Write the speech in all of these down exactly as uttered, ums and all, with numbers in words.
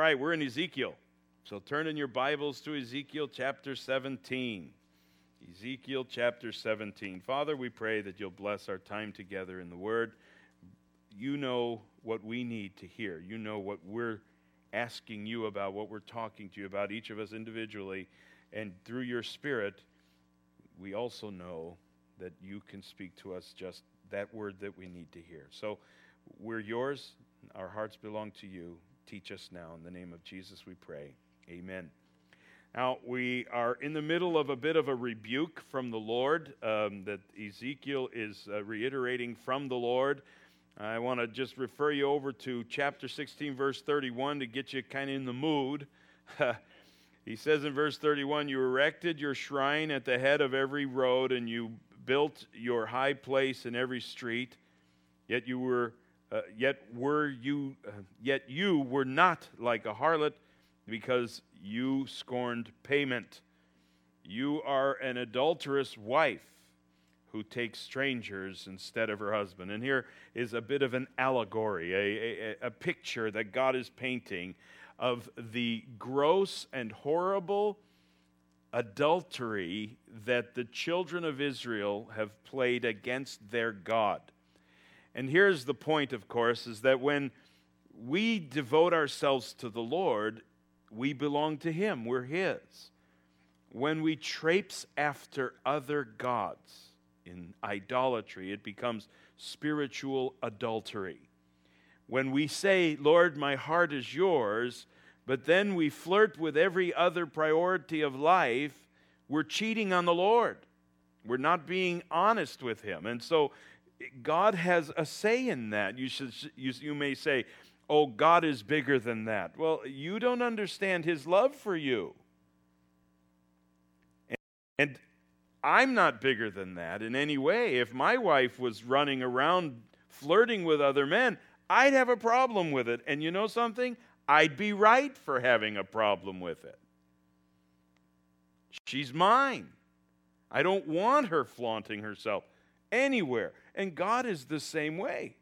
right, we're in Ezekiel. So turn in your Bibles to Ezekiel chapter seventeen. Ezekiel chapter seventeen. Father, we pray that you'll bless our time together in the Word. You know what we need to hear. You know what we're asking you about, what we're talking to you about, each of us individually. And through your Spirit, we also know that you can speak to us just that word that we need to hear. So we're yours. Our hearts belong to you. Teach us now. In the name of Jesus we pray. Amen. Now, we are in the middle of a bit of a rebuke from the Lord um, that Ezekiel is uh, reiterating from the Lord. I want to just refer you over to chapter sixteen, verse thirty-one to get you kind of in the mood. He says in verse thirty-one, you erected your shrine at the head of every road, and you built your high place in every street, yet you were Uh, yet were you, uh, yet you were not like a harlot, because you scorned payment. You are an adulterous wife who takes strangers instead of her husband. And here is a bit of an allegory, a, a, a picture that God is painting of the gross and horrible adultery that the children of Israel have played against their God. And here's the point, of course, is that when we devote ourselves to the Lord, we belong to Him. We're His. When we traipse after other gods in idolatry, it becomes spiritual adultery. When we say, Lord, my heart is yours, but then we flirt with every other priority of life, we're cheating on the Lord. We're not being honest with Him. And so God has a say in that. You should, you, you may say, oh, God is bigger than that. Well, you don't understand His love for you. And, and I'm not bigger than that in any way. If my wife was running around flirting with other men, I'd have a problem with it. And you know something? I'd be right for having a problem with it. She's mine. I don't want her flaunting herself anywhere. And God is the same way.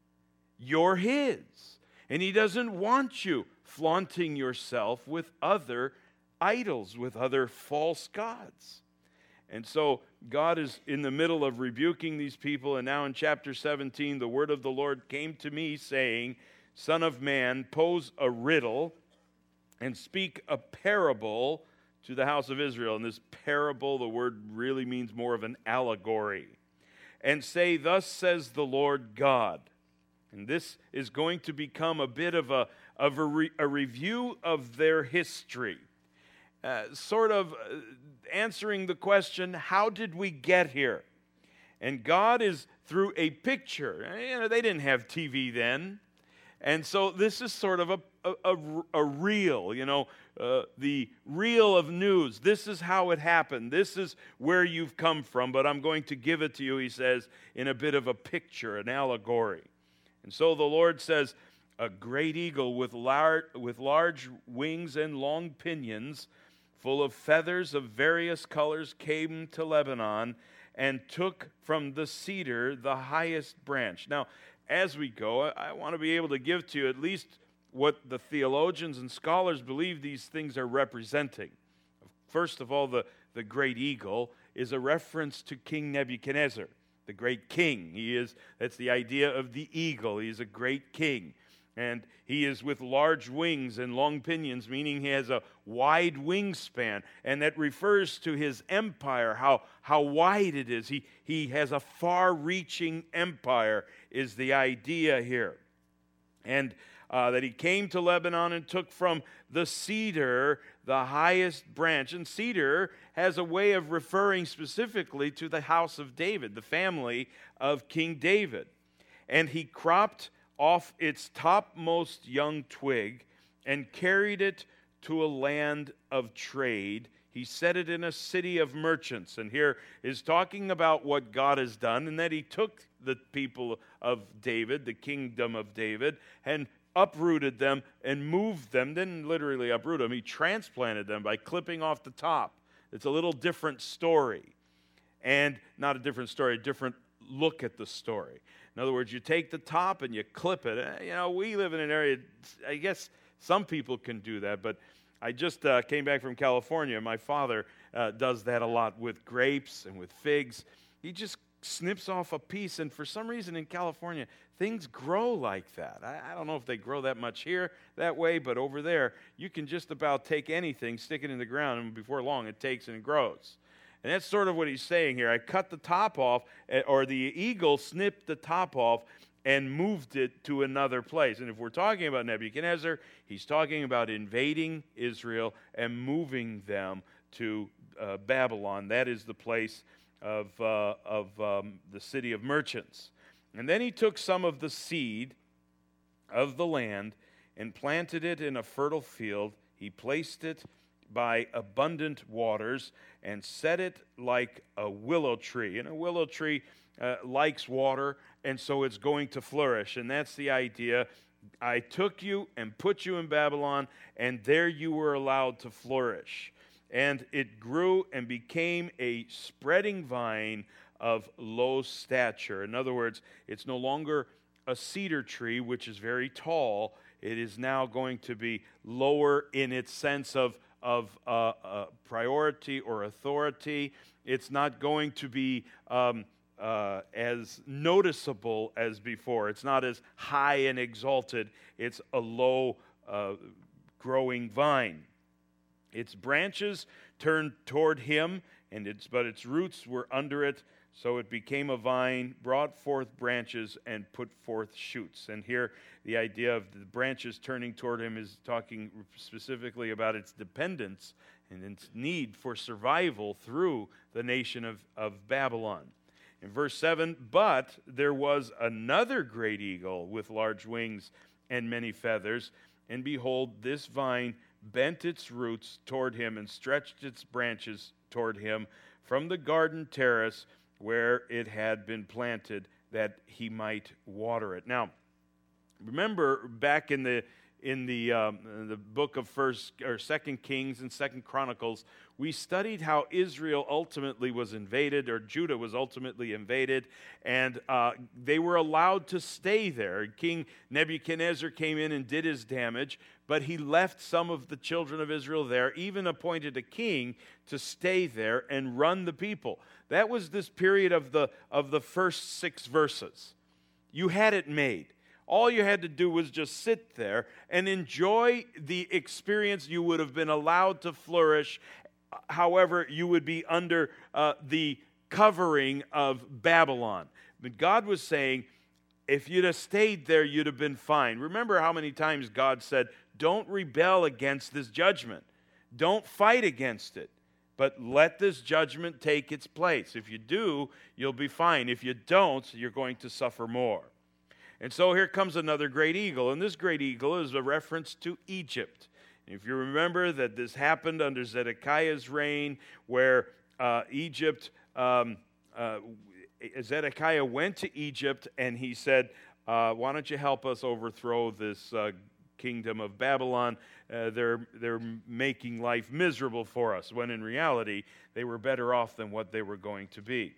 You're His. And He doesn't want you flaunting yourself with other idols, with other false gods. And so God is in the middle of rebuking these people. And now in chapter seventeen, the word of the Lord came to me saying, Son of man, pose a riddle and speak a parable to the house of Israel. And this parable, the word really means more of an allegory. And say, thus says the Lord God. And this is going to become a bit of a, of a, re, a review of their history. Uh, sort of answering the question, how did we get here? And God is through a picture. You know, they didn't have T V then. And so this is sort of a, a, a, a reel, you know, uh, the reel of news. This is how it happened. This is where you've come from, but I'm going to give it to you, he says, in a bit of a picture, an allegory. And so the Lord says, a great eagle with, lar- with large wings and long pinions, full of feathers of various colors, came to Lebanon and took from the cedar the highest branch. Now, as we go, I want to be able to give to you at least what the theologians and scholars believe these things are representing. First of all, the, the great eagle is a reference to King Nebuchadnezzar, the great king. He is, that's the idea of the eagle. He is a great king. And he is with large wings and long pinions, meaning he has a wide wingspan. And that refers to his empire, how, how wide it is. He, he has a far-reaching empire, is the idea here. And uh, that he came to Lebanon and took from the cedar the highest branch. And cedar has a way of referring specifically to the house of David, the family of King David. And he cropped off its topmost young twig and carried it to a land of trade. He set it in a city of merchants. And here is talking about what God has done, and that he took the people of David, the kingdom of David, and uprooted them and moved them. Didn't literally uproot them. He transplanted them by clipping off the top. It's a little different story. And not a different story, a different look at the story. In other words, you take the top and you clip it. You know, we live in an area, I guess Some people can do that, but I just uh, came back from California. My father uh, does that a lot with grapes and with figs. He just snips off a piece, and for some reason in California, things grow like that. I, I don't know if they grow that much here that way, but over there, you can just about take anything, stick it in the ground, and before long, it takes and it grows. And that's sort of what he's saying here. I cut the top off, or the eagle snipped the top off and moved it to another place. And if we're talking about Nebuchadnezzar, he's talking about invading Israel and moving them to uh, Babylon. That is the place of, uh, of um, the city of merchants. And then he took some of the seed of the land and planted it in a fertile field. He placed it by abundant waters and set it like a willow tree. And a willow tree uh, likes water, and so it's going to flourish. And that's the idea. I took you and put you in Babylon, and there you were allowed to flourish. And it grew and became a spreading vine of low stature. In other words, it's no longer a cedar tree, which is very tall. It is now going to be lower in its sense of, of uh, uh, priority or authority. It's not going to be um, uh, as noticeable as before. It's not as high and exalted. It's a low uh, growing vine. Its branches turned toward him, and its but its roots were under it, so it became a vine, brought forth branches, and put forth shoots. And here, the idea of the branches turning toward him is talking specifically about its dependence and its need for survival through the nation of, of Babylon. In verse seven, but there was another great eagle with large wings and many feathers, and behold, this vine bent its roots toward him and stretched its branches toward him from the garden terrace where it had been planted, that he might water it. Now, remember back in the in the um, in the book of First or Second Kings and Second Chronicles, we studied how Israel ultimately was invaded, or Judah was ultimately invaded, and uh, they were allowed to stay there. King Nebuchadnezzar came in and did his damage, but he left some of the children of Israel there, even appointed a king to stay there and run the people. That was this period of the of the first six verses. You had it made. All you had to do was just sit there and enjoy the experience. You would have been allowed to flourish. However, you would be under uh, the covering of Babylon. But God was saying, if you'd have stayed there, you'd have been fine. Remember how many times God said, don't rebel against this judgment. Don't fight against it. But let this judgment take its place. If you do, you'll be fine. If you don't, you're going to suffer more. And so here comes another great eagle, and this great eagle is a reference to Egypt. If you remember that this happened under Zedekiah's reign, where uh, Egypt, um, uh, Zedekiah went to Egypt, and he said, uh, why don't you help us overthrow this uh, kingdom of Babylon? Uh, they're, they're making life miserable for us, when in reality, they were better off than what they were going to be.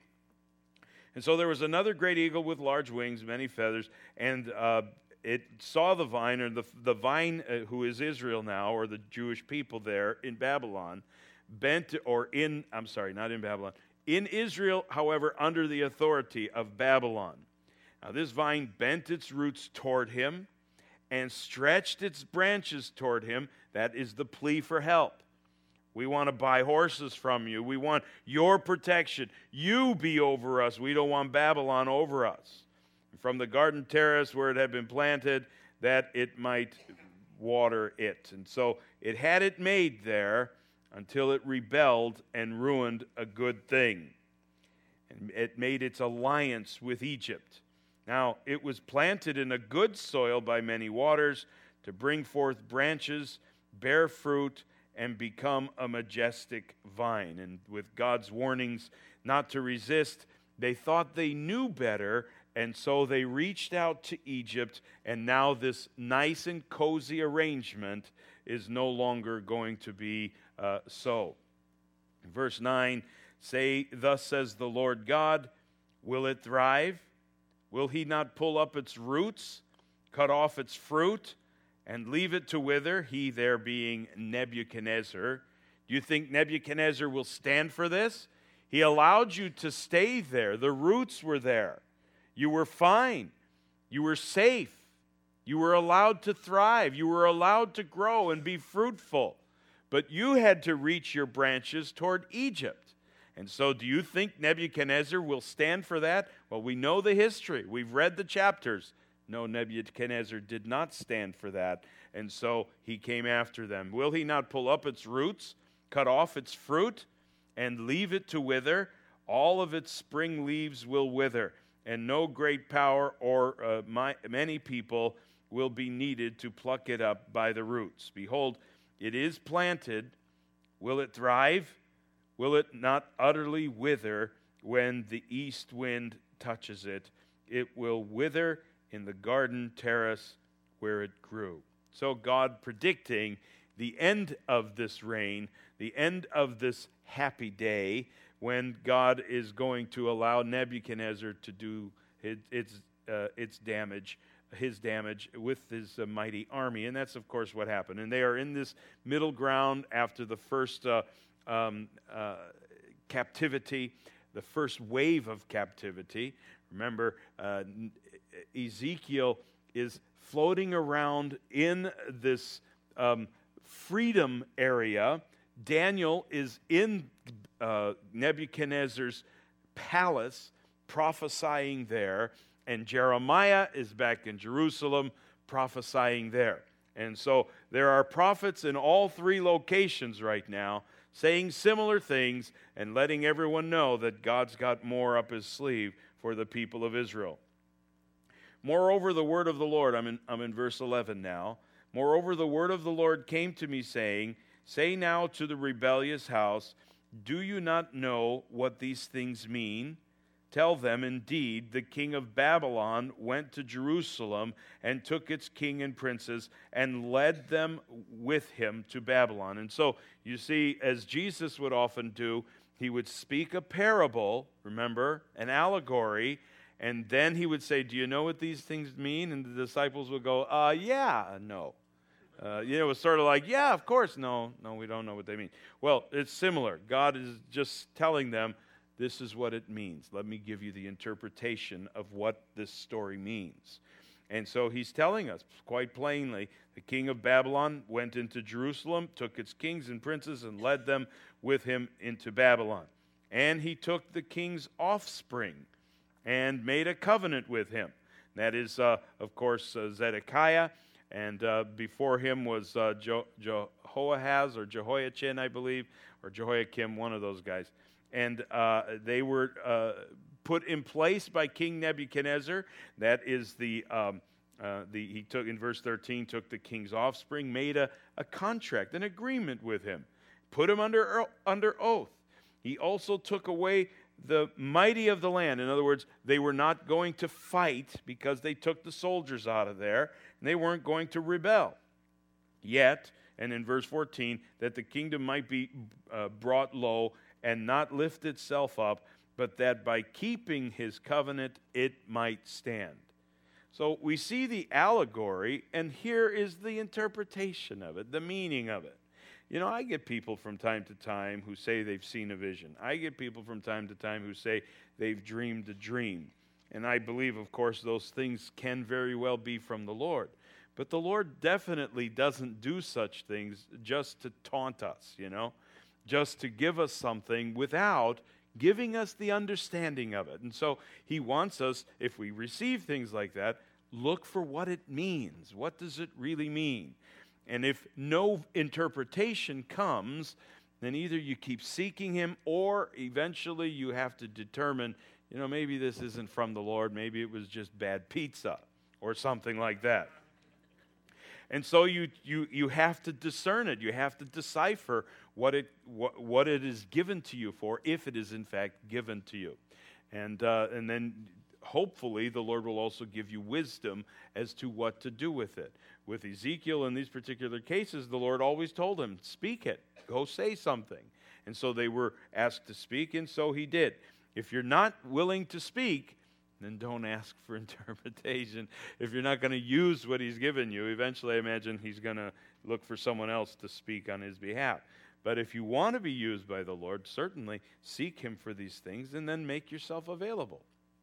And so there was another great eagle with large wings, many feathers, and uh, it saw the vine, or the, the vine, uh, who is Israel now, or the Jewish people there in Babylon, bent, or in, I'm sorry, not in Babylon, in Israel, however, under the authority of Babylon. Now this vine bent its roots toward him and stretched its branches toward him. That is the plea for help. We want to buy horses from you. We want your protection. You be over us. We don't want Babylon over us. From the garden terrace where it had been planted, that it might water it. And so it had it made there until it rebelled and ruined a good thing. And it made its alliance with Egypt. Now, it was planted in a good soil by many waters to bring forth branches, bear fruit, and become a majestic vine. And with God's warnings not to resist, they thought they knew better, and so they reached out to Egypt, and now this nice and cozy arrangement is no longer going to be uh, so. Verse nine, say, thus says the Lord God, will it thrive? Will he not pull up its roots, cut off its fruit, and leave it to wither, he there being Nebuchadnezzar. Do you think Nebuchadnezzar will stand for this? He allowed you to stay there. The roots were there. You were fine. You were safe. You were allowed to thrive. You were allowed to grow and be fruitful. But you had to reach your branches toward Egypt. And so do you think Nebuchadnezzar will stand for that? Well, we know the history. We've read the chapters. No, Nebuchadnezzar did not stand for that. And so he came after them. Will he not pull up its roots, cut off its fruit, and leave it to wither? All of its spring leaves will wither, and no great power or uh, my, many people will be needed to pluck it up by the roots. Behold, it is planted. Will it thrive? Will it not utterly wither when the east wind touches it? It will wither in the garden terrace where it grew. So God predicting the end of this reign, the end of this happy day, when God is going to allow Nebuchadnezzar to do his, its, uh, its damage, his damage with his uh, mighty army. And that's, of course, what happened. And they are in this middle ground after the first uh, um, uh, captivity, the first wave of captivity. Remember, uh, Ezekiel is floating around in this um, freedom area. Daniel is in uh, Nebuchadnezzar's palace, prophesying there, and Jeremiah is back in Jerusalem, prophesying there. And so there are prophets in all three locations right now, saying similar things and letting everyone know that God's got more up his sleeve for the people of Israel. Moreover, the word of the Lord, I'm in, I'm in verse eleven now. Moreover, the word of the Lord came to me, saying, Say now to the rebellious house, do you not know what these things mean? Tell them, indeed, the king of Babylon went to Jerusalem and took its king and princes and led them with him to Babylon. And so, you see, as Jesus would often do, he would speak a parable, remember, an allegory, and then he would say, do you know what these things mean? And the disciples would go, uh, yeah, no. Uh, you know, it was sort of like, yeah, of course, no, no, we don't know what they mean. Well, it's similar. God is just telling them, this is what it means. Let me give you the interpretation of what this story means. And so he's telling us quite plainly, the king of Babylon went into Jerusalem, took its kings and princes, and led them with him into Babylon. And he took the king's offspring and made a covenant with him. That is, uh, of course, uh, Zedekiah. And uh, before him was uh, jo- Jehoahaz or Jehoiachin, I believe, or Jehoiakim, one of those guys. And uh, they were uh, put in place by King Nebuchadnezzar. That is the, um, uh, the he took, in verse thirteen, took the king's offspring, made a, a contract, an agreement with him, put him under, under oath. He also took away the mighty of the land. In other words, they were not going to fight because they took the soldiers out of there, and they weren't going to rebel. Yet, and in verse fourteen, that the kingdom might be uh, brought low and not lift itself up, but that by keeping his covenant it might stand. So we see the allegory, and here is the interpretation of it, the meaning of it. You know, I get people from time to time who say they've seen a vision. I get people from time to time who say they've dreamed a dream. And I believe, of course, those things can very well be from the Lord. But the Lord definitely doesn't do such things just to taunt us, you know, just to give us something without giving us the understanding of it. And so he wants us, if we receive things like that, look for what it means. What does it really mean? And if no interpretation comes, then either you keep seeking him, or eventually you have to determine, you know, maybe this isn't from the Lord. Maybe it was just bad pizza or something like that. And so you you you have to discern it. You have to decipher what it what, what it is given to you for, if it is in fact given to you. And uh, and then hopefully the Lord will also give you wisdom as to what to do with it. With Ezekiel in these particular cases, the Lord always told him, speak it, go say something. And so they were asked to speak, and so he did. If you're not willing to speak, then don't ask for interpretation. If you're not going to use what he's given you, eventually I imagine he's going to look for someone else to speak on his behalf. But if you want to be used by the Lord, certainly seek him for these things and then make yourself available.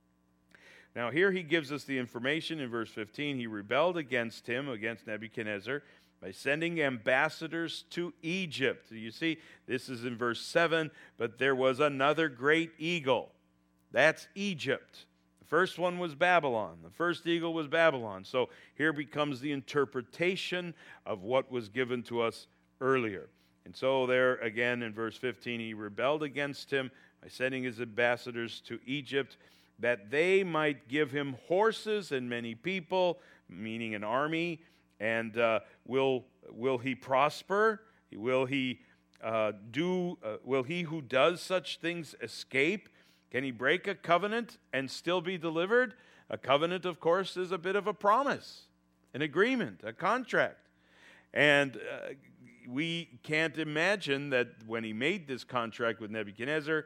Now here he gives us the information in verse fifteen. He rebelled against him, against Nebuchadnezzar, by sending ambassadors to Egypt. You see, this is in verse seven, but there was another great eagle. That's Egypt. The first one was Babylon. The first eagle was Babylon. So here becomes the interpretation of what was given to us earlier. And so there again in verse fifteen, he rebelled against him by sending his ambassadors to Egypt, that they might give him horses and many people, meaning an army. And uh, will will he prosper? Will he uh, do? Uh, will he who does such things escape? Can he break a covenant and still be delivered? A covenant, of course, is a bit of a promise, an agreement, a contract. And uh, we can't imagine that when he made this contract with Nebuchadnezzar,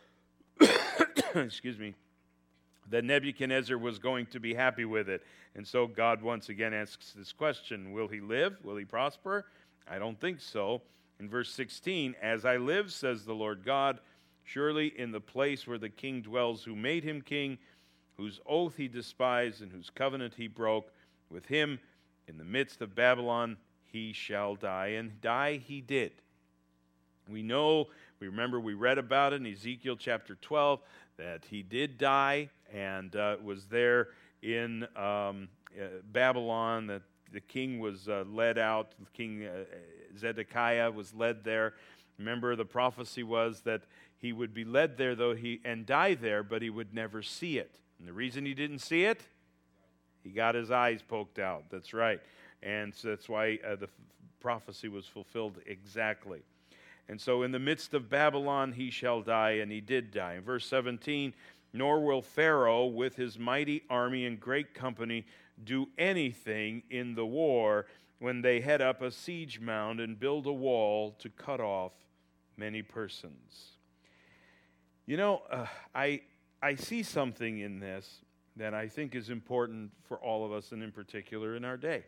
excuse me, that Nebuchadnezzar was going to be happy with it. And so God once again asks this question, will he live? Will he prosper? I don't think so. In verse sixteen, as I live, says the Lord God, surely in the place where the king dwells who made him king, whose oath he despised and whose covenant he broke, with him in the midst of Babylon he shall die. And die he did. We know, we remember we read about it in Ezekiel chapter twelve, that he did die and uh, was there in um, uh, Babylon, that the king was uh, led out, King uh, Zedekiah was led there. Remember, the prophecy was that he would be led there though he and die there, but he would never see it. And the reason he didn't see it, he got his eyes poked out. That's right. And so that's why uh, the f- prophecy was fulfilled exactly. And so in the midst of Babylon he shall die, and he did die. In verse seventeen, nor will Pharaoh with his mighty army and great company do anything in the war when they head up a siege mound and build a wall to cut off many persons. You know, uh, I I see something in this that I think is important for all of us, and in particular in our day.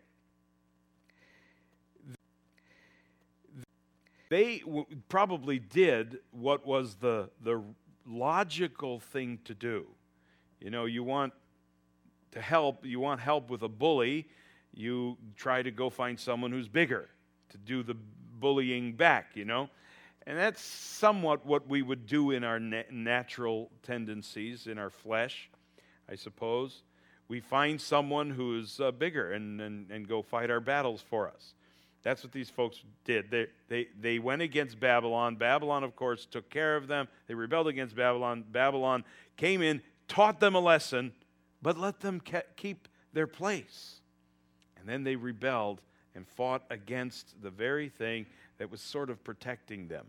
They w- probably did what was the the logical thing to do. You know, you want to help, you want help with a bully, you try to go find someone who's bigger to do the bullying back, you know. And that's somewhat what we would do in our na- natural tendencies, in our flesh, I suppose. We find someone who's uh, bigger and, and, and go fight our battles for us. That's what these folks did. They, they, they went against Babylon. Babylon, of course, took care of them. They rebelled against Babylon. Babylon came in, taught them a lesson, but let them ke- keep their place. And then they rebelled and fought against the very thing that was sort of protecting them.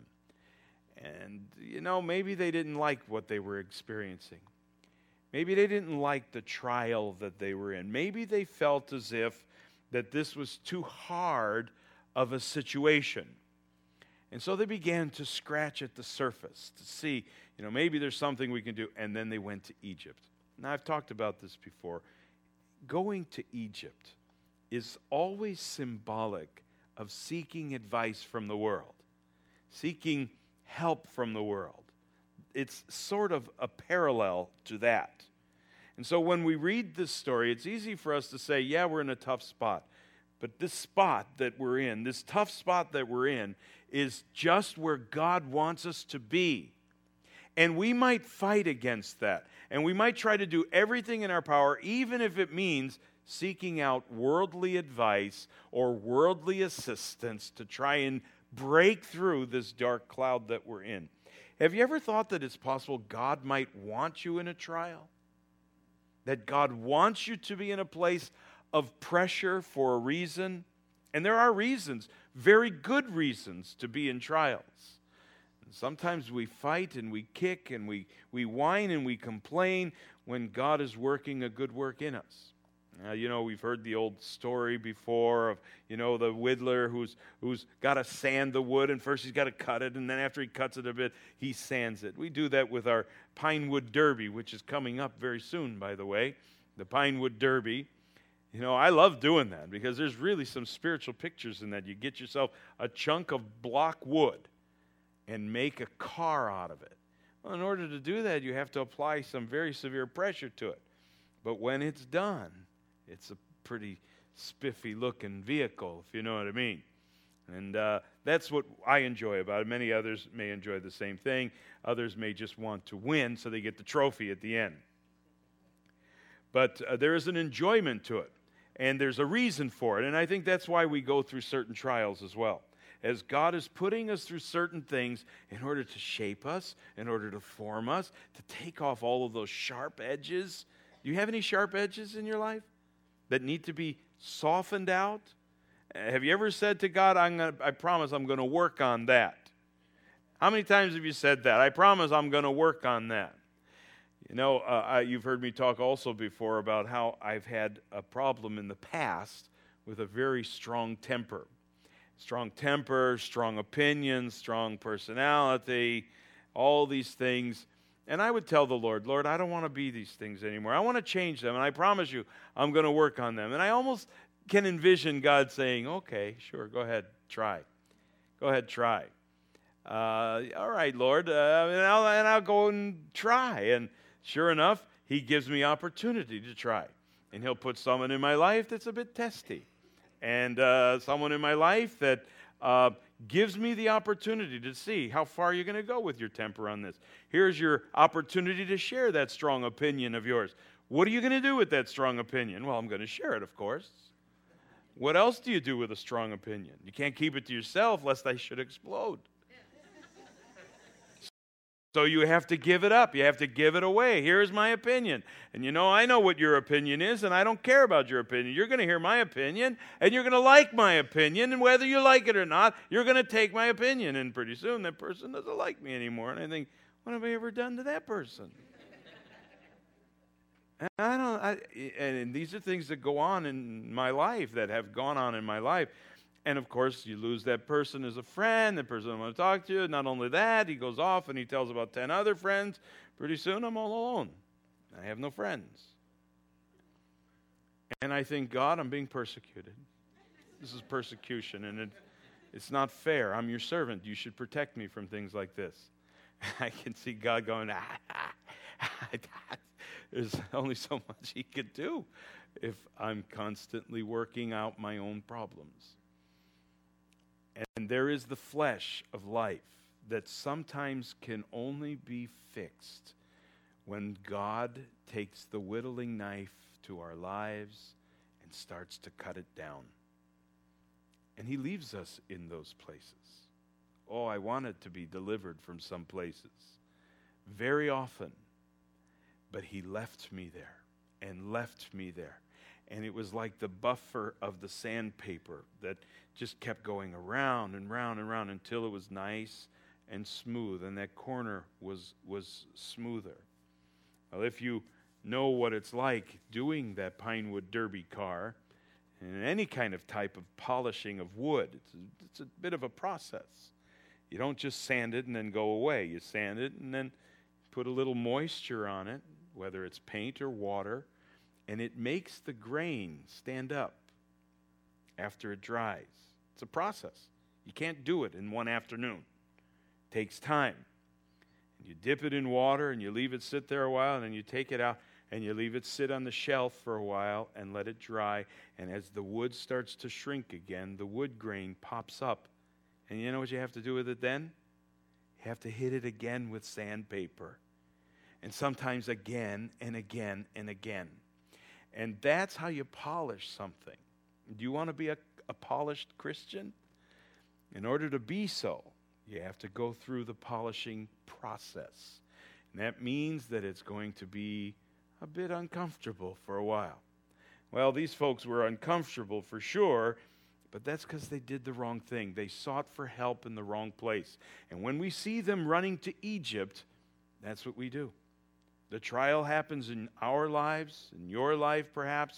And, you know, maybe they didn't like what they were experiencing. Maybe they didn't like the trial that they were in. Maybe they felt as if that this was too hard of a situation. And so they began to scratch at the surface to see, you know, maybe there's something we can do. And then they went to Egypt. Now, I've talked about this before. Going to Egypt is always symbolic of seeking advice from the world, seeking help from the world. It's sort of a parallel to that. And so when we read this story, it's easy for us to say, yeah, we're in a tough spot. But this spot that we're in, this tough spot that we're in, is just where God wants us to be. And we might fight against that. And we might try to do everything in our power, even if it means seeking out worldly advice or worldly assistance to try and break through this dark cloud that we're in. Have you ever thought that it's possible God might want you in a trial? That God wants you to be in a place of pressure for a reason? And there are reasons, very good reasons, to be in trials. And sometimes we fight and we kick and we, we whine and we complain when God is working a good work in us. Uh, you know, we've heard the old story before of, you know, the whittler who's who's got to sand the wood, and first he's got to cut it, and then after he cuts it a bit, he sands it. We do that with our Pinewood Derby, which is coming up very soon, by the way, the Pinewood Derby. You know, I love doing that because there's really some spiritual pictures in that. You get yourself a chunk of block wood and make a car out of it. Well, in order to do that, you have to apply some very severe pressure to it. But when it's done, it's a pretty spiffy-looking vehicle, if you know what I mean. And uh, that's what I enjoy about it. Many others may enjoy the same thing. Others may just want to win so they get the trophy at the end. But uh, there is an enjoyment to it, and there's a reason for it. And I think that's why we go through certain trials as well. As God is putting us through certain things in order to shape us, in order to form us, to take off all of those sharp edges. Do you have any sharp edges in your life that need to be softened out? Have you ever said to God, I'm gonna, I promise I'm going to work on that? How many times have you said that? I promise I'm going to work on that. You know, uh, I, you've heard me talk also before about how I've had a problem in the past with a very strong temper. Strong temper, strong opinions, strong personality, all these things. And I would tell the Lord, Lord, I don't want to be these things anymore. I want to change them, and I promise you I'm going to work on them. And I almost can envision God saying, okay, sure, go ahead, try. Go ahead, try. Uh, all right, Lord, uh, and, I'll, and I'll go and try. And sure enough, he gives me opportunity to try. And he'll put someone in my life that's a bit testy. And uh, someone in my life that uh, gives me the opportunity to see how far you're going to go with your temper on this. Here's your opportunity to share that strong opinion of yours. What are you going to do with that strong opinion? Well, I'm going to share it, of course. What else do you do with a strong opinion? You can't keep it to yourself lest I should explode. So you have to give it up. You have to give it away. Here's my opinion. And you know, I know what your opinion is, and I don't care about your opinion. You're going to hear my opinion, and you're going to like my opinion, and whether you like it or not, you're going to take my opinion. And pretty soon, that person doesn't like me anymore. And I think, what have I ever done to that person? And I don't. I, and these are things that go on in my life, that have gone on in my life. And, of course, you lose that person as a friend. That person doesn't want to talk to you. Not only that, he goes off and he tells about ten other friends. Pretty soon, I'm all alone. I have no friends. And I think, God, I'm being persecuted. This is persecution, and it, it's not fair. I'm your servant. You should protect me from things like this. I can see God going, ah, ah, ah. There's only so much he could do if I'm constantly working out my own problems. And there is the flesh of life that sometimes can only be fixed when God takes the whittling knife to our lives and starts to cut it down. And he leaves us in those places. Oh, I wanted to be delivered from some places very often, but he left me there and left me there. And it was like the buffer of the sandpaper that just kept going around and round and round until it was nice and smooth, and that corner was was smoother. Well, if you know what it's like doing that Pinewood Derby car, and any kind of type of polishing of wood, it's a, it's a bit of a process. You don't just sand it and then go away. You sand it and then put a little moisture on it, whether it's paint or water, and it makes the grain stand up after it dries. It's a process. You can't do it in one afternoon. It takes time. And you dip it in water and you leave it sit there a while, and then you take it out and you leave it sit on the shelf for a while and let it dry. And as the wood starts to shrink again, the wood grain pops up. And you know what you have to do with it then? You have to hit it again with sandpaper. And sometimes again and again and again. And that's how you polish something. Do you want to be a, a polished Christian? In order to be so, you have to go through the polishing process. And that means that it's going to be a bit uncomfortable for a while. Well, these folks were uncomfortable for sure, but that's because they did the wrong thing. They sought for help in the wrong place. And when we see them running to Egypt, that's what we do. The trial happens in our lives, in your life perhaps.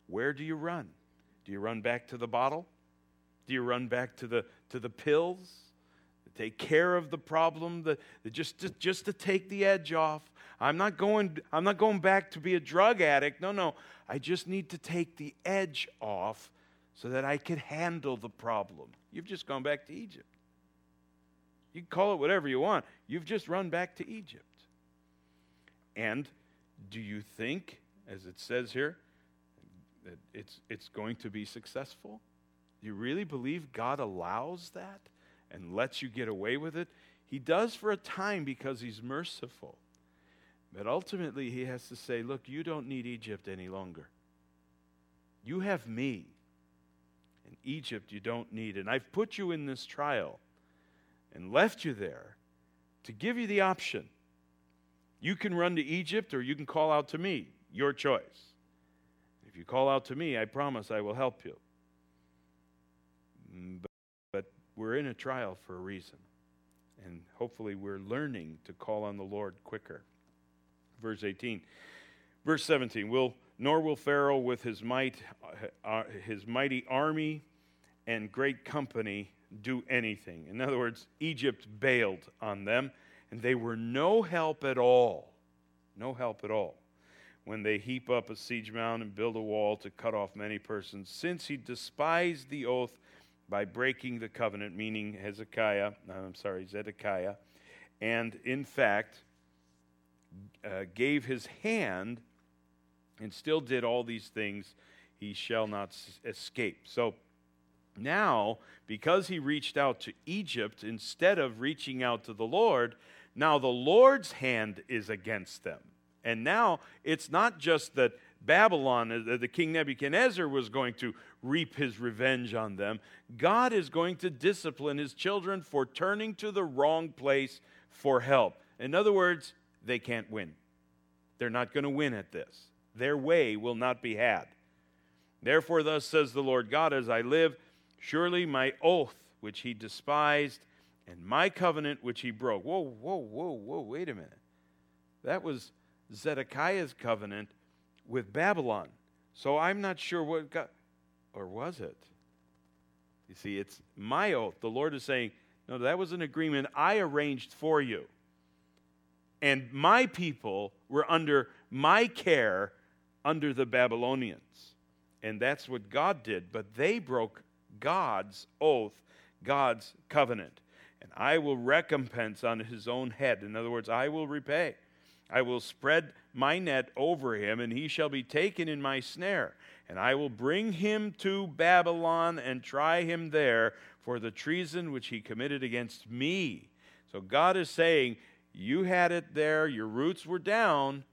where do you run? Do you run back to the bottle? Do you run back to the to the pills? To take care of the problem, the, the just, just just to take the edge off. I'm not going I'm not going back to be a drug addict. No, no. I just need to take the edge off so that I can handle the problem. You've just gone back to Egypt. You can call it whatever you want. You've just run back to Egypt. And do you think, as it says here, that it's it's going to be successful? Do you really believe God allows that and lets you get away with it? He does for a time because he's merciful. But ultimately he has to say, look, you don't need Egypt any longer. You have me. And Egypt you don't need. And I've put you in this trial and left you there to give you the option. You can run to Egypt or you can call out to me. Your choice. If you call out to me, I promise I will help you. But, but we're in a trial for a reason. And hopefully we're learning to call on the Lord quicker. Verse eighteen. Verse seventeen. Will, nor will Pharaoh with his might, uh, his mighty army and great company do anything. In other words, Egypt bailed on them, and they were no help at all. No help at all. When they heap up a siege mound and build a wall to cut off many persons, since he despised the oath by breaking the covenant, meaning Hezekiah, I'm sorry, Zedekiah, and in fact uh, gave his hand and still did all these things, he shall not s- escape. So now, because he reached out to Egypt instead of reaching out to the Lord, now the Lord's hand is against them. And now it's not just that Babylon, the king Nebuchadnezzar, was going to reap his revenge on them. God is going to discipline his children for turning to the wrong place for help. In other words, they can't win. They're not going to win at this. Their way will not be had. Therefore, thus says the Lord God, as I live, surely my oath, which he despised, and my covenant, which he broke. Whoa, whoa, whoa, whoa, wait a minute. That was Zedekiah's covenant with Babylon. So I'm not sure what God, or was it? You see, it's my oath. The Lord is saying, no, that was an agreement I arranged for you. And my people were under my care under the Babylonians. And that's what God did. But they broke God's oath, God's covenant. And I will recompense on his own head. In other words, I will repay. I will spread my net over him, and he shall be taken in my snare. And I will bring him to Babylon and try him there for the treason which he committed against me. So God is saying, you had it there, your roots were down,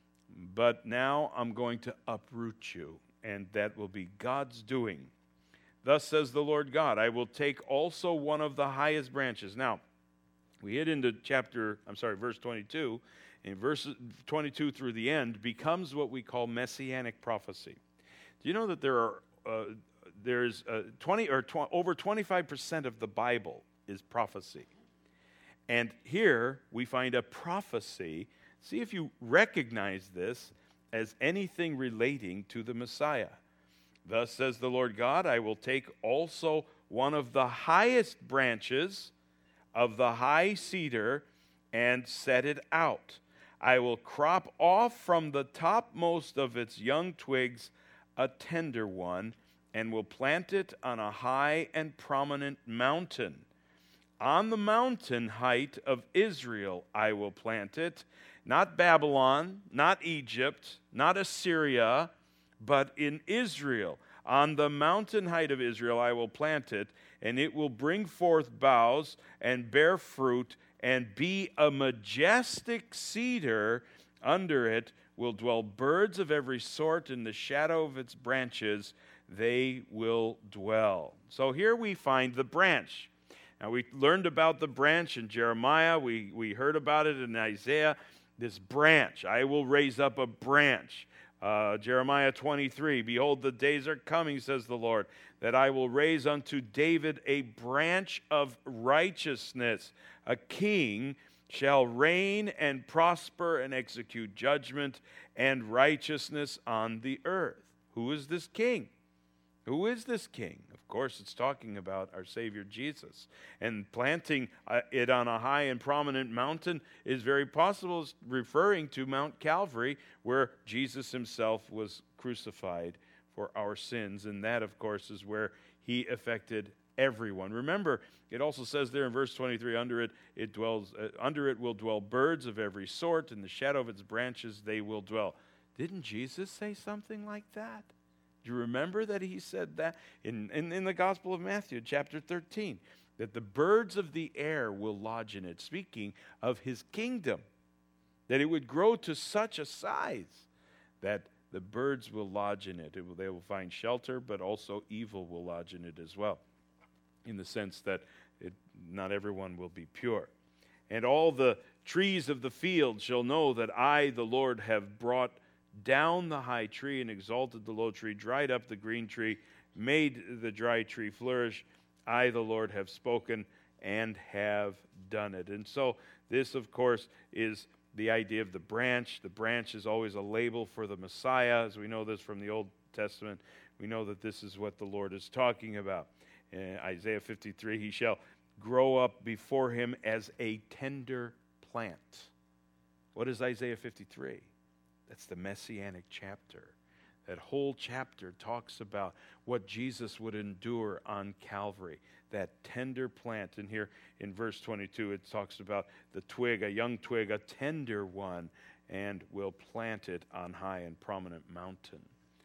but now I'm going to uproot you, and that will be God's doing. Thus says the Lord God, I will take also one of the highest branches. Now, we hit into chapter, I'm sorry, verse twenty-two, and verse twenty-two through the end becomes what we call messianic prophecy. Do you know that there are uh, there's uh, twenty or tw- over twenty-five percent of the Bible is prophecy? And here we find a prophecy. See if you recognize this as anything relating to the Messiah. Thus says the Lord God, I will take also one of the highest branches of the high cedar and set it out. I will crop off from the topmost of its young twigs a tender one, and will plant it on a high and prominent mountain. On the mountain height of Israel I will plant it, not Babylon, not Egypt, not Assyria, but in Israel. On the mountain height of Israel I will plant it, and it will bring forth boughs and bear fruit and be a majestic cedar. Under it will dwell birds of every sort. In the shadow of its branches they will dwell. So here we find the branch. Now, we learned about the branch in Jeremiah. We, we heard about it in Isaiah. This branch, I will raise up a branch. Uh, Jeremiah twenty-three, behold, the days are coming, says the Lord, that I will raise unto David a branch of righteousness. A king shall reign and prosper and execute judgment and righteousness on the earth. Who is this king? Who is this king? Of course, it's talking about our Savior Jesus. And planting uh, it on a high and prominent mountain is very possible, it's referring to Mount Calvary, where Jesus himself was crucified for our sins. And that, of course, is where he affected everyone. Remember, it also says there in verse twenty-three, under it, it dwells, uh, under it will dwell birds of every sort, in the shadow of its branches they will dwell. Didn't Jesus say something like that? Do you remember that he said that in, in, in the Gospel of Matthew, chapter thirteen, that the birds of the air will lodge in it, speaking of his kingdom, that it would grow to such a size that the birds will lodge in it. It will, they will find shelter, but also evil will lodge in it as well, in the sense that it, not everyone will be pure. And all the trees of the field shall know that I, the Lord, have brought down the high tree and exalted the low tree, dried up the green tree, made the dry tree flourish. I, the Lord, have spoken and have done it. And so this, of course, is the idea of the branch. The branch is always a label for the Messiah. As we know this from the Old Testament, we know that this is what the Lord is talking about. In Isaiah fifty-three, he shall grow up before him as a tender plant. What is Isaiah fifty-three? That's the Messianic chapter. That whole chapter talks about what Jesus would endure on Calvary, that tender plant. And here in verse twenty-two, it talks about the twig, a young twig, a tender one, and will plant it on high and prominent mountain.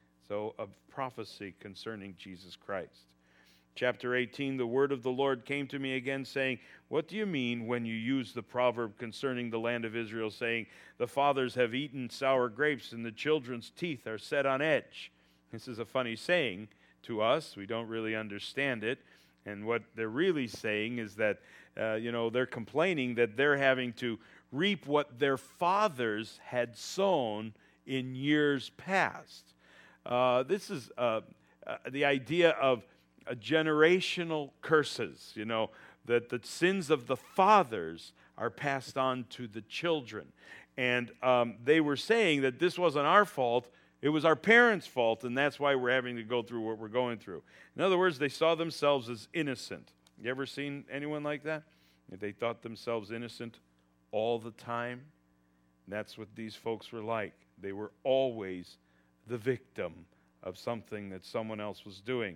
So a prophecy concerning Jesus Christ. Chapter eighteen, the word of the Lord came to me again, saying, what do you mean when you use the proverb concerning the land of Israel, saying, the fathers have eaten sour grapes and the children's teeth are set on edge? This is a funny saying to us. We don't really understand it. And what they're really saying is that, uh, you know, they're complaining that they're having to reap what their fathers had sown in years past. Uh, this is uh, uh, the idea of Uh, generational curses, you know, that the sins of the fathers are passed on to the children. And um, they were saying that this wasn't our fault, it was our parents' fault, and that's why we're having to go through what we're going through. In other words, they saw themselves as innocent. You ever seen anyone like that? They thought themselves innocent all the time. And that's what these folks were like. They were always the victim of something that someone else was doing.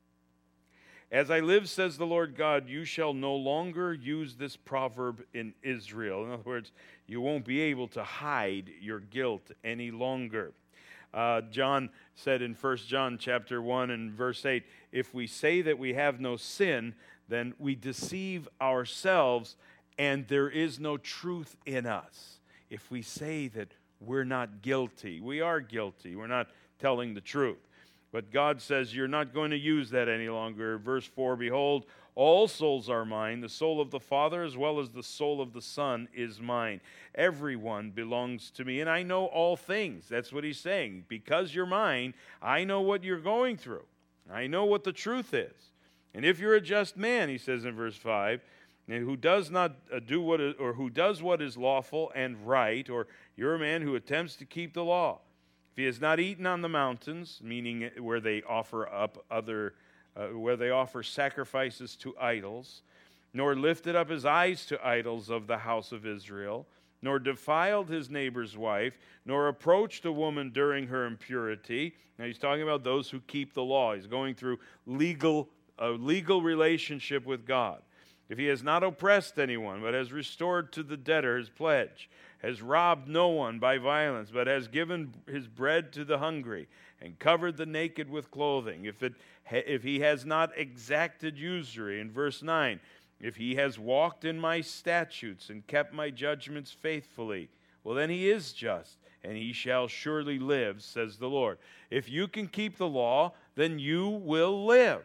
As I live, says the Lord God, you shall no longer use this proverb in Israel. In other words, you won't be able to hide your guilt any longer. Uh, John said in First John chapter one and verse eight, if we say that we have no sin, then we deceive ourselves and there is no truth in us. If we say that we're not guilty, we are guilty. We're not telling the truth. But God says you're not going to use that any longer. Verse four, behold, all souls are mine. The soul of the Father as well as the soul of the Son is mine. Everyone belongs to me, and I know all things. That's what he's saying. Because you're mine, I know what you're going through. I know what the truth is. And if you're a just man, he says in verse five, who does not do what is, or who does what is lawful and right, or you're a man who attempts to keep the law. If he has not eaten on the mountains, meaning where they offer up other, uh, where they offer sacrifices to idols, nor lifted up his eyes to idols of the house of Israel, nor defiled his neighbor's wife, nor approached a woman during her impurity. Now he's talking about those who keep the law. He's going through legal, a legal relationship with God. If he has not oppressed anyone, but has restored to the debtor his pledge, has robbed no one by violence, but has given his bread to the hungry, and covered the naked with clothing, if it if he has not exacted usury, in verse nine, if he has walked in my statutes and kept my judgments faithfully, well, then he is just, and he shall surely live, says the Lord. If you can keep the law, then you will live.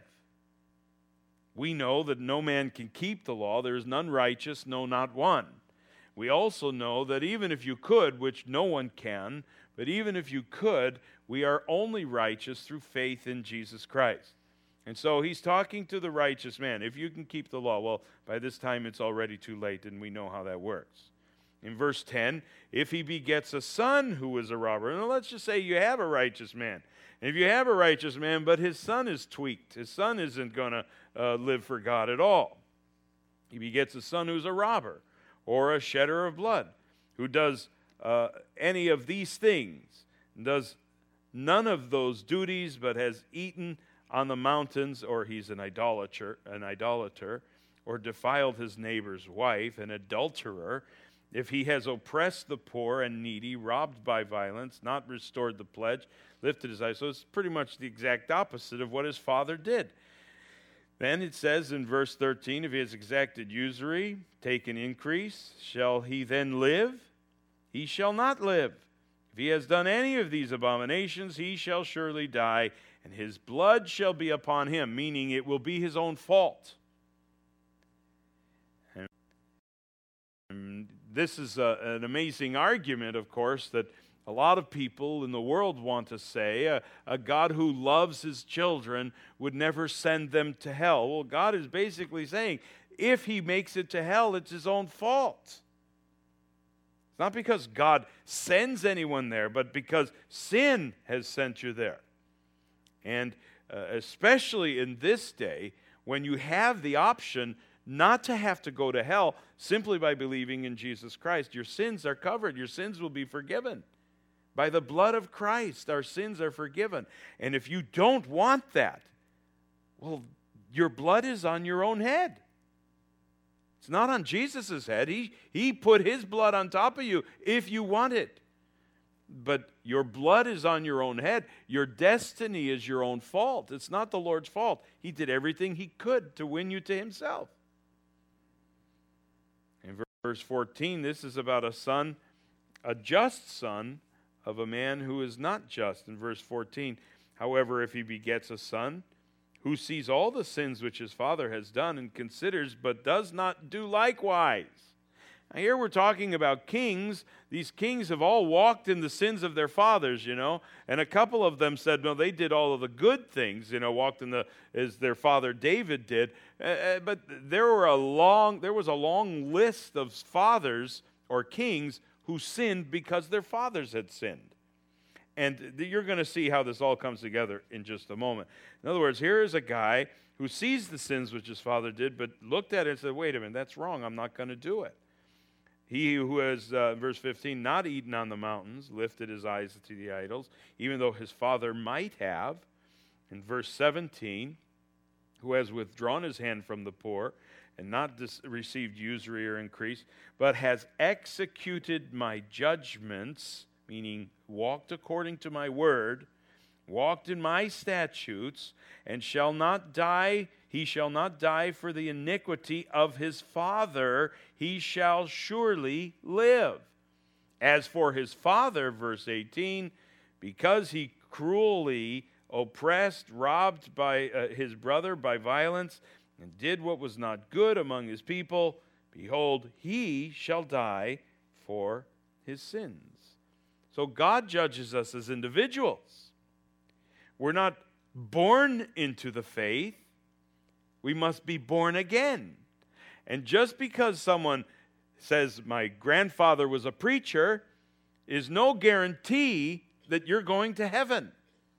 We know that no man can keep the law. There is none righteous, no, not one. We also know that even if you could, which no one can, but even if you could, we are only righteous through faith in Jesus Christ. And so he's talking to the righteous man. If you can keep the law, well, by this time it's already too late, and we know how that works. In verse ten, if he begets a son who is a robber. Now let's just say you have a righteous man. And if you have a righteous man, but his son is tweaked, his son isn't going to uh, live for God at all. He begets a son who's a robber or a shedder of blood, who does uh, any of these things, does none of those duties, but has eaten on the mountains, or he's an idolater, an idolater, or defiled his neighbor's wife, an adulterer, if he has oppressed the poor and needy, robbed by violence, not restored the pledge, lifted his eyes. So it's pretty much the exact opposite of what his father did. Then it says in verse thirteen, if he has exacted usury, taken increase, shall he then live? He shall not live. If he has done any of these abominations, he shall surely die, and his blood shall be upon him, meaning it will be his own fault. And this is a, an amazing argument, of course, that a lot of people in the world want to say. A, a God who loves his children would never send them to hell. Well, God is basically saying, if he makes it to hell, it's his own fault. It's not because God sends anyone there, but because sin has sent you there. And uh, especially in this day, when you have the option not to have to go to hell simply by believing in Jesus Christ, your sins are covered. Your sins will be forgiven. By the blood of Christ, our sins are forgiven. And if you don't want that, well, your blood is on your own head. It's not on Jesus' head. He, he put his blood on top of you if you want it. But your blood is on your own head. Your destiny is your own fault. It's not the Lord's fault. He did everything he could to win you to himself. In verse fourteen, this is about a son, a just son, of a man who is not just. In verse fourteen, however, if he begets a son who sees all the sins which his father has done and considers but does not do likewise. Now here we're talking about kings. These kings have all walked in the sins of their fathers, you know, and a couple of them said, no, they did all of the good things, you know, walked in the, as their father David did. Uh, but there were a long, there was a long list of fathers or kings who sinned because their fathers had sinned. And you're going to see how this all comes together in just a moment. In other words, here is a guy who sees the sins which his father did, but looked at it and said, wait a minute, that's wrong, I'm not going to do it. He who has, uh, verse fifteen, not eaten on the mountains, lifted his eyes to the idols, even though his father might have. In verse seventeen, who has withdrawn his hand from the poor, and not dis- received usury or increase, but has executed my judgments, meaning walked according to my word, walked in my statutes, and shall not die, he shall not die for the iniquity of his father, he shall surely live. As for his father, verse eighteen, because he cruelly oppressed, robbed by uh, his brother by violence, and did what was not good among his people, behold, he shall die for his sins. So God judges us as individuals. We're not born into the faith. We must be born again. And just because someone says, my grandfather was a preacher, is no guarantee that you're going to heaven.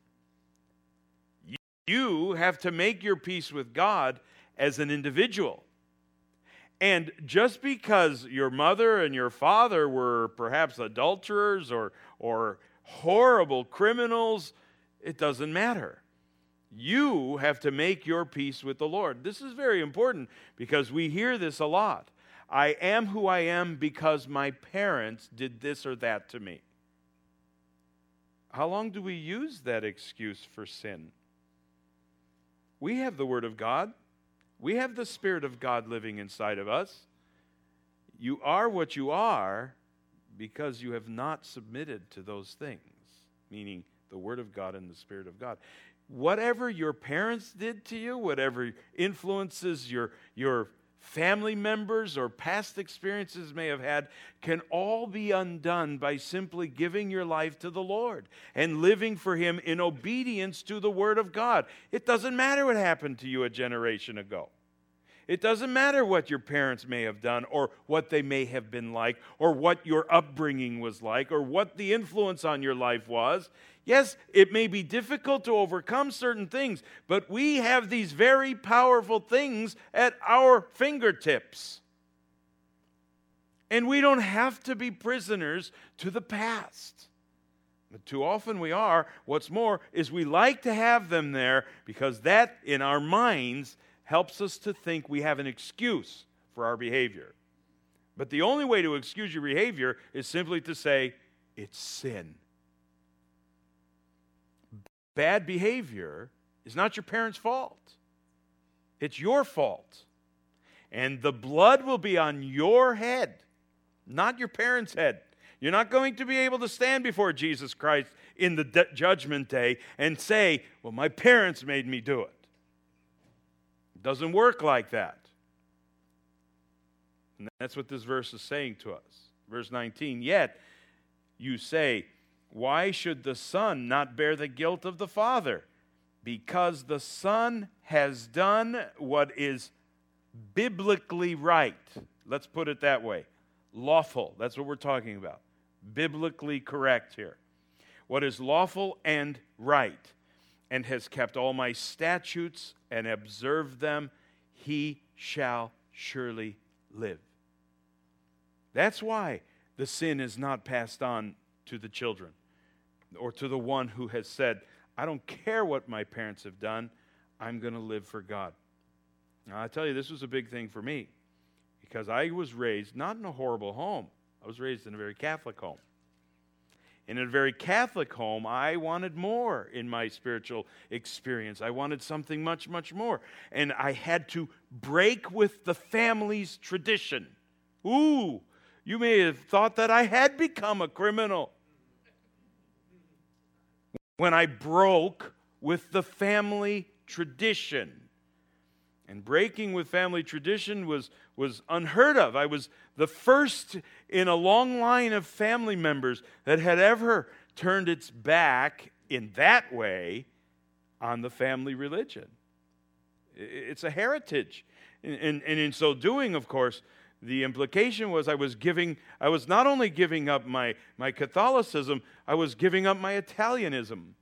You have to make your peace with God as an individual. And just because your mother and your father were perhaps adulterers or, or horrible criminals, it doesn't matter. You have to make your peace with the Lord. This is very important because we hear this a lot. I am who I am because my parents did this or that to me. How long do we use that excuse for sin? We have the Word of God. We have the Spirit of God living inside of us. You are what you are because you have not submitted to those things, meaning the Word of God and the Spirit of God. Whatever your parents did to you, whatever influences your, your family members or past experiences may have had, can all be undone by simply giving your life to the Lord and living for Him in obedience to the Word of God. It doesn't matter what happened to you a generation ago. It doesn't matter what your parents may have done or what they may have been like or what your upbringing was like or what the influence on your life was. Yes, it may be difficult to overcome certain things, but we have these very powerful things at our fingertips. And we don't have to be prisoners to the past. But too often we are. What's more is we like to have them there because that, in our minds, helps us to think we have an excuse for our behavior. But the only way to excuse your behavior is simply to say, it's sin. Bad behavior is not your parents' fault. It's your fault. And the blood will be on your head, not your parents' head. You're not going to be able to stand before Jesus Christ in the de- judgment day and say, well, my parents made me do it. It doesn't work like that. And that's what this verse is saying to us. Verse nineteen, yet you say, why should the Son not bear the guilt of the Father? Because the Son has done what is biblically right. Let's put it that way. Lawful. That's what we're talking about. Biblically correct here. What is lawful and right, and has kept all my statutes and observed them, he shall surely live. That's why the sin is not passed on to the children or to the one who has said, I don't care what my parents have done, I'm going to live for God. Now, I tell you, this was a big thing for me because I was raised not in a horrible home. I was raised in a very Catholic home. In a very Catholic home, I wanted more in my spiritual experience. I wanted something much, much more. And I had to break with the family's tradition. Ooh, you may have thought that I had become a criminal when I broke with the family tradition. And breaking with family tradition was, was unheard of. I was the first in a long line of family members that had ever turned its back in that way on the family religion. It's a heritage. And, and, and in so doing, of course, the implication was I was giving, I was not only giving up my, my Catholicism, I was giving up my Italianism.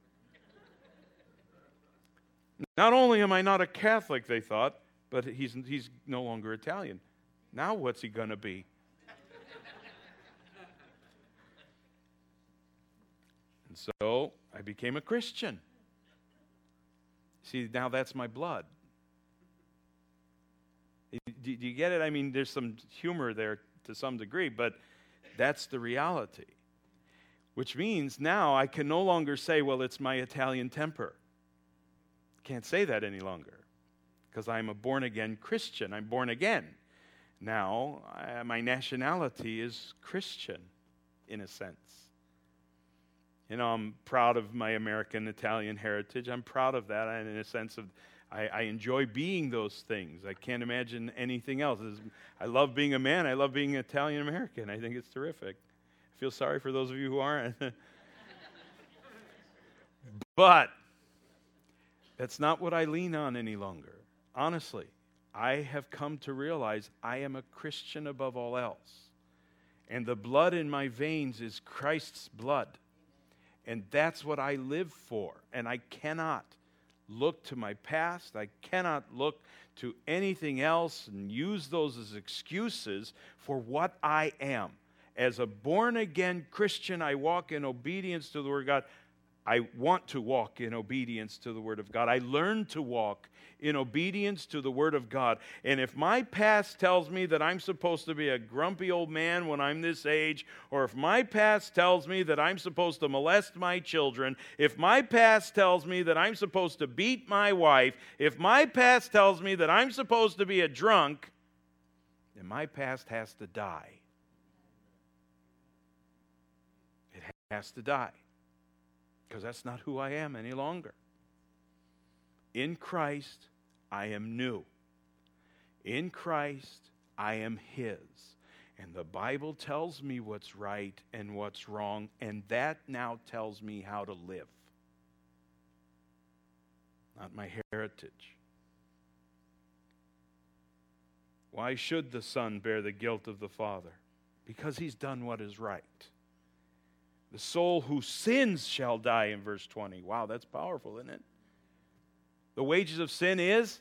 Not only am I not a Catholic, they thought, but he's, he's no longer Italian. Now what's he going to be? And so I became a Christian. See, now that's my blood. Do you get it? I mean, there's some humor there to some degree, but that's the reality. Which means now I can no longer say, well, it's my Italian temper. Can't say that any longer because I'm a born-again Christian. I'm born again. Now, I, my nationality is Christian in a sense. You know, I'm proud of my American-Italian heritage. I'm proud of that in a sense of I, I enjoy being those things. I can't imagine anything else. I love being a man. I love being Italian-American. I think it's terrific. I feel sorry for those of you who aren't. But that's not what I lean on any longer. Honestly, I have come to realize I am a Christian above all else. And the blood in my veins is Christ's blood. And that's what I live for. And I cannot look to my past. I cannot look to anything else and use those as excuses for what I am. As a born-again Christian, I walk in obedience to the Word of God. I want to walk in obedience to the Word of God. I learn to walk in obedience to the Word of God. And if my past tells me that I'm supposed to be a grumpy old man when I'm this age, or if my past tells me that I'm supposed to molest my children, if my past tells me that I'm supposed to beat my wife, if my past tells me that I'm supposed to be a drunk, then my past has to die. It has to die. Because that's not who I am any longer. In Christ, I am new. In Christ, I am His. And the Bible tells me what's right and what's wrong, and that now tells me how to live. Not my heritage. Why should the Son bear the guilt of the Father? Because he's done what is right. The soul who sins shall die in verse twenty. Wow, that's powerful, isn't it? The wages of sin is?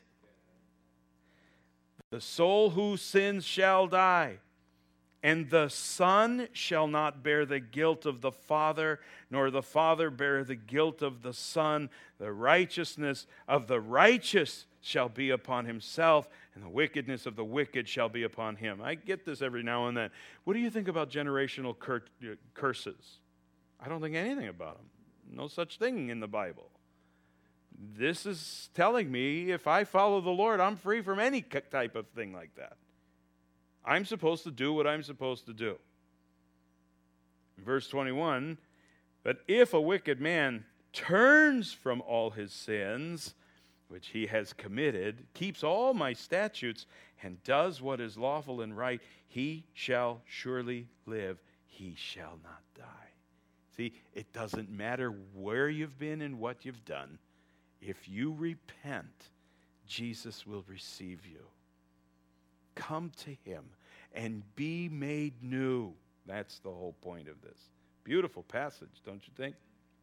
The soul who sins shall die. And the Son shall not bear the guilt of the Father, nor the Father bear the guilt of the Son. The righteousness of the righteous shall be upon himself, and the wickedness of the wicked shall be upon him. I get this every now and then. What do you think about generational cur- curses? I don't think anything about them. No such thing in the Bible. This is telling me if I follow the Lord, I'm free from any type of thing like that. I'm supposed to do what I'm supposed to do. Verse twenty-one, but if a wicked man turns from all his sins, which he has committed, keeps all my statutes, and does what is lawful and right, he shall surely live. He shall not die. See, it doesn't matter where you've been and what you've done. If you repent, Jesus will receive you. Come to him and be made new. That's the whole point of this. Beautiful passage, don't you think?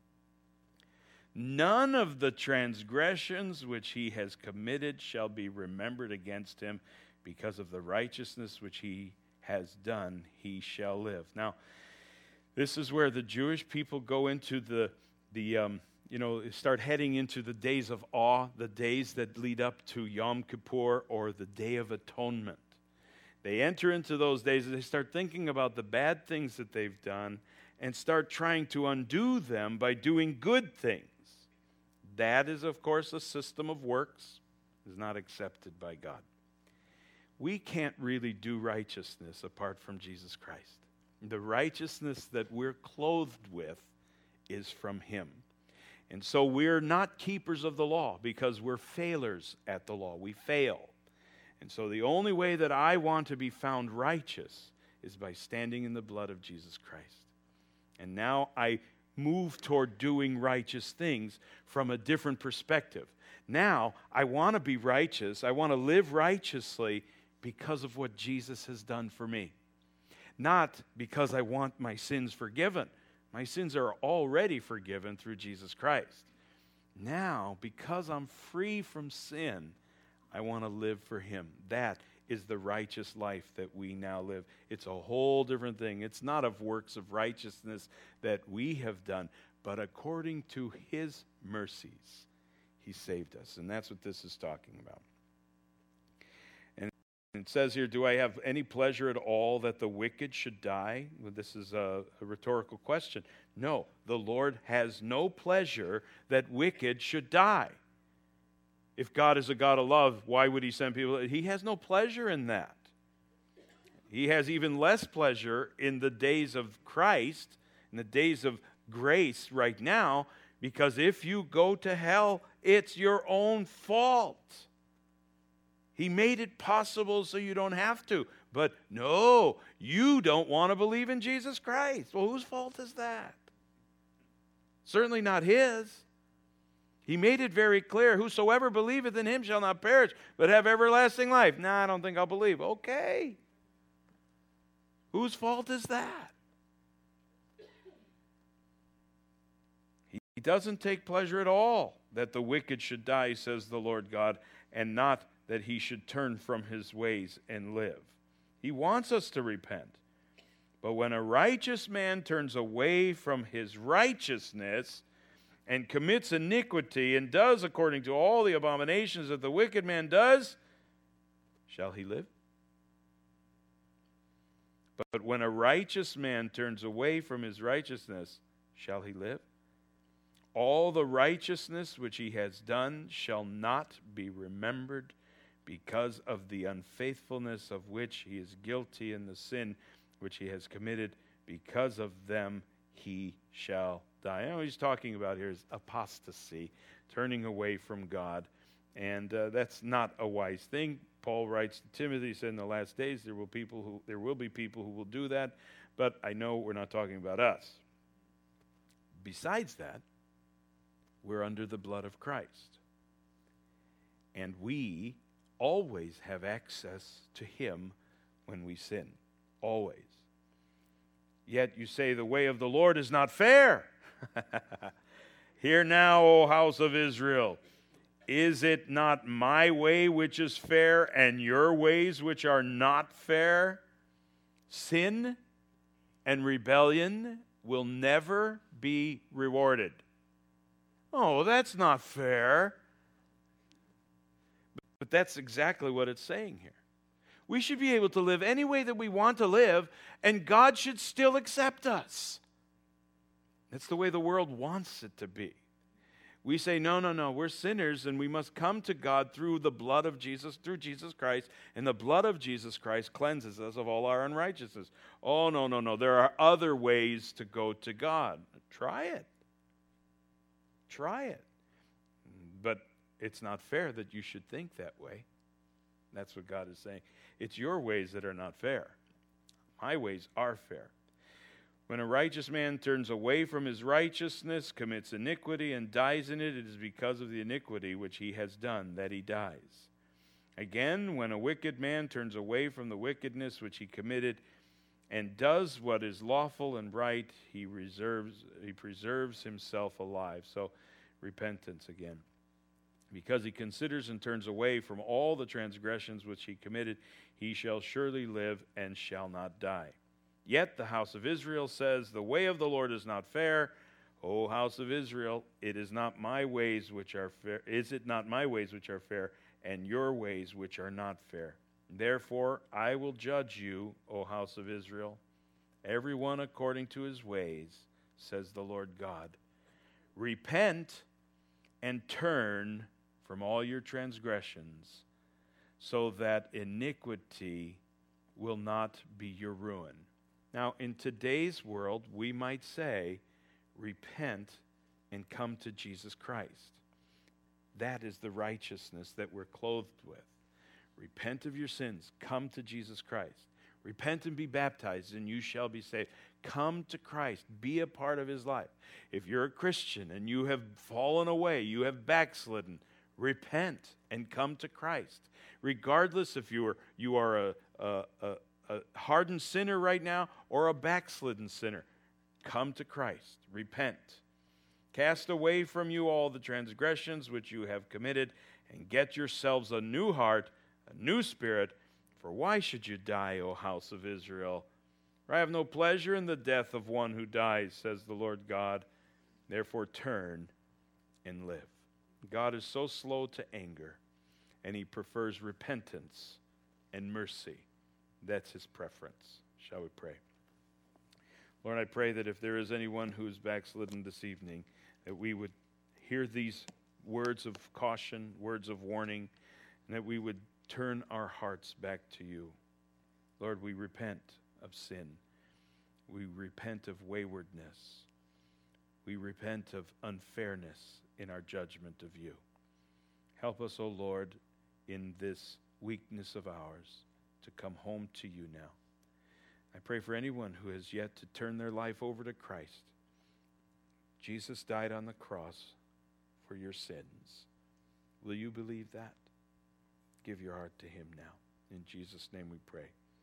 None of the transgressions which he has committed shall be remembered against him. Because of the righteousness which he has done, he shall live. Now, this is where the Jewish people go into the, the um, you know, start heading into the days of awe, the days that lead up to Yom Kippur or the Day of Atonement. They enter into those days and they start thinking about the bad things that they've done and start trying to undo them by doing good things. That is, of course, a system of works, is not accepted by God. We can't really do righteousness apart from Jesus Christ. The righteousness that we're clothed with is from him. And so we're not keepers of the law because we're failures at the law. We fail. And so the only way that I want to be found righteous is by standing in the blood of Jesus Christ. And now I move toward doing righteous things from a different perspective. Now I want to be righteous. I want to live righteously because of what Jesus has done for me. Not because I want my sins forgiven. My sins are already forgiven through Jesus Christ. Now, because I'm free from sin, I want to live for him. That is the righteous life that we now live. It's a whole different thing. It's not of works of righteousness that we have done, but according to his mercies, he saved us. And that's what this is talking about. And it says here, do I have any pleasure at all that the wicked should die? Well, this is a, a rhetorical question. No, the Lord has no pleasure that wicked should die. If God is a God of love, why would he send people? He has no pleasure in that. He has even less pleasure in the days of Christ, in the days of grace right now, because if you go to hell, it's your own fault. He made it possible so you don't have to. But no, you don't want to believe in Jesus Christ. Well, whose fault is that? Certainly not his. He made it very clear, whosoever believeth in him shall not perish, but have everlasting life. No, nah, I don't think I'll believe. Okay. Whose fault is that? He doesn't take pleasure at all that the wicked should die, says the Lord God, and not that he should turn from his ways and live. He wants us to repent. But when a righteous man turns away from his righteousness and commits iniquity and does according to all the abominations that the wicked man does, shall he live? But when a righteous man turns away from his righteousness, shall he live? All the righteousness which he has done shall not be remembered, because of the unfaithfulness of which he is guilty, and the sin which he has committed. Because of them he shall die. I know what he's talking about here is apostasy, turning away from God. And uh, that's not a wise thing. Paul writes to Timothy, he said, in the last days there will people who there will be people who will do that, but I know we're not talking about us. Besides that, we're under the blood of Christ. And we always have access to him when we sin. Always. Yet you say the way of the Lord is not fair. Hear now, O house of Israel. Is it not my way which is fair, and your ways which are not fair? Sin and rebellion will never be rewarded. Oh, that's not fair. But that's exactly what it's saying here. We should be able to live any way that we want to live, and God should still accept us. That's the way the world wants it to be. We say, no, no, no, we're sinners, and we must come to God through the blood of Jesus, through Jesus Christ, and the blood of Jesus Christ cleanses us of all our unrighteousness. Oh, no, no, no, there are other ways to go to God. Try it. Try it. But it's not fair that you should think that way. That's what God is saying. It's your ways that are not fair. My ways are fair. When a righteous man turns away from his righteousness, commits iniquity, and dies in it, it is because of the iniquity which he has done that he dies. Again, when a wicked man turns away from the wickedness which he committed and does what is lawful and right, he reserves, he preserves himself alive. So, repentance again. Because he considers and turns away from all the transgressions which he committed, he shall surely live and shall not die. Yet the house of Israel says, the way of the Lord is not fair. O house of Israel, it is not my ways which are fair. Is it not my ways which are fair, and your ways which are not fair? Therefore I will judge you, O house of Israel, every one according to his ways, says the Lord God. Repent and turn from all your transgressions, so that iniquity will not be your ruin. Now, in today's world, we might say, repent and come to Jesus Christ. That is the righteousness that we're clothed with. Repent of your sins. Come to Jesus Christ. Repent and be baptized, and you shall be saved. Come to Christ. Be a part of his life. If you're a Christian and you have fallen away, you have backslidden, repent and come to Christ. Regardless if you are, you are a, a, a a hardened sinner right now or a backslidden sinner, come to Christ. Repent. Cast away from you all the transgressions which you have committed, and get yourselves a new heart, a new spirit. For why should you die, O house of Israel? For I have no pleasure in the death of one who dies, says the Lord God. Therefore turn and live. God is so slow to anger, and he prefers repentance and mercy. That's his preference. Shall we pray? Lord, I pray that if there is anyone who is backslidden this evening, that we would hear these words of caution, words of warning, and that we would turn our hearts back to you. Lord, we repent of sin. We repent of waywardness. We repent of unfairness in our judgment of you. Help us, O Lord, in this weakness of ours, to come home to you now. I pray for anyone who has yet to turn their life over to Christ. Jesus died on the cross for your sins. Will you believe that? Give your heart to him now. In Jesus' name we pray.